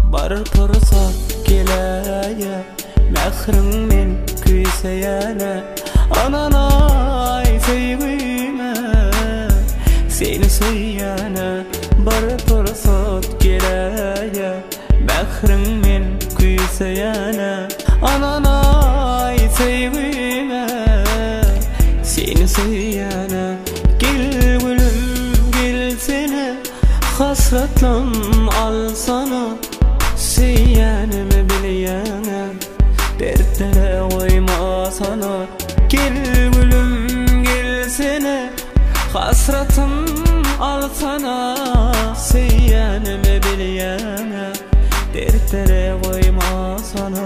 bar tursat geleýe mehriň men küýseýäne ananay seýgime seni söýýäne bar tursat geleýe mehriň men küýseýäne ananay seýgime seni söýýäne gel gülüm gel seni hasratlan alsana seýýänimi bilýäne dertlere goýma sana gel gülüm gel seni hasratın alsana seýýänimi bilýäne dertlere goýma sana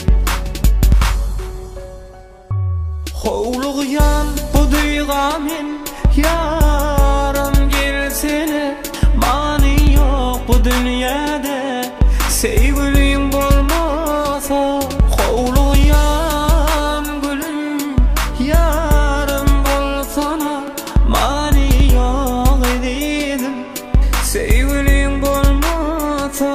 howlugyan bu duygamen yaram gel seni mani yok bu dünyada sevgilim bolmasa howlugyan gülüm yaram bolsana mani yok ededim sevgilim bolmasa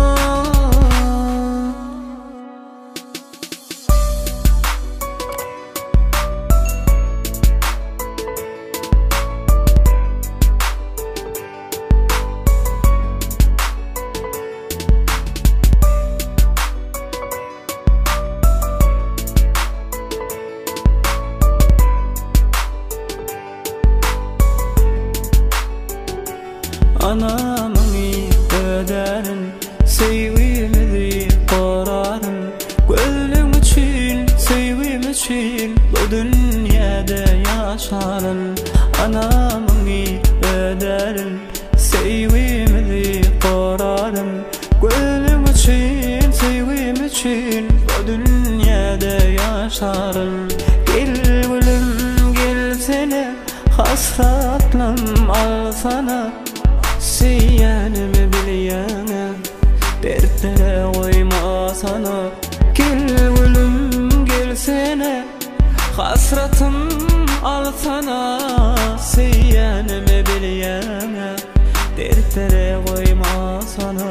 anamyň öderin sevgimizi qoradym gözüm üçin sevgim üçin bu dünýäde ýaşarym anamyň öderin sevgimizi qoradym gözüm üçin sevgim üçin bu dünýäde ýaşarym gel gülüm gel seni hasratlan alsana seýýänimi bilýäne dertlere goýma sana gel gülüm gel seni hasratym alsana seýýänimi bilýäne dertlere goýma sana